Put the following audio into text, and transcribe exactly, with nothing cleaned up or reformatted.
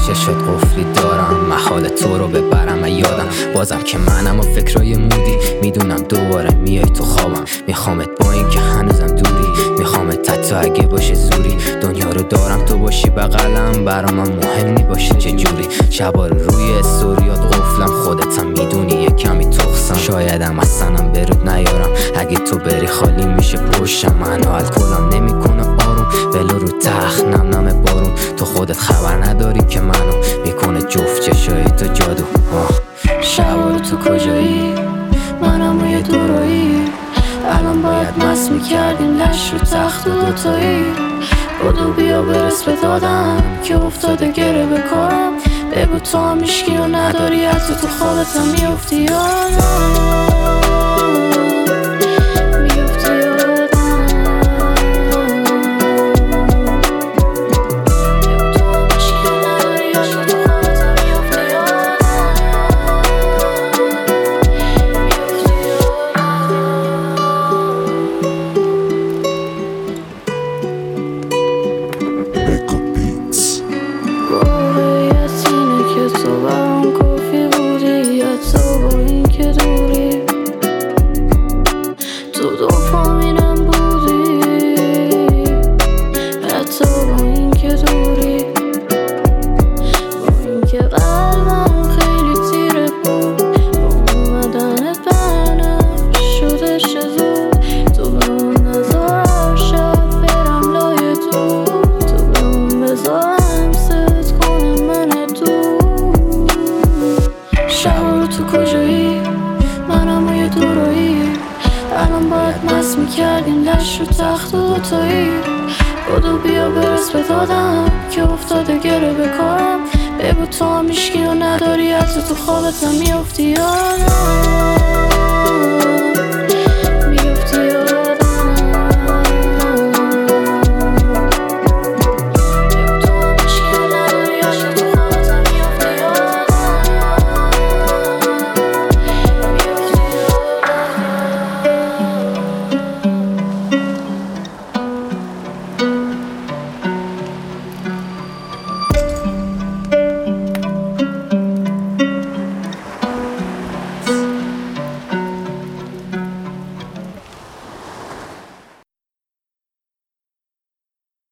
چشات قفلی دارم، محال تو رو ببرم یادم بازم که منم و فکرای مودی. میدونم دوباره میای تو خوابم، میخوامت با این که هنوزم دوری. میخوامت حتی اگه باشه زوری، دنیا رو دارم تو باشی بغلم. برا من مهم نی باشه چه جوری، شبا رو روی استوریات قفلم، خودت هم میدونی یه کمی تخصم. شایدم اصلا برود نیارم، اگه تو بری خالی میشه پشتم. منو الکلم نمیکنه آروم، ولو رو تخت نم نم بارون. تو خودت خبر نداری که منو میکنه جفت چشای تو جادو. شبا رو تو کجایی؟ منم و یه دورایی. الان باید مست میکردیم لش رو تخت و دوتایی. بدو بیا برس به دادم که افتاده گره به کارم. بگو تو هم میشکی و نداری، حتی تو خوابت هم میافتی یادم. تو کجایی؟ منم و یه دورایی. الان باید مست میکردیم لش رو تخت و دوتایی. بدو بیا برس به دادم که افتاده گره به کارم. بگو تو هم میشکی و نداری، حتی تو خوابت هم میافتی یادم.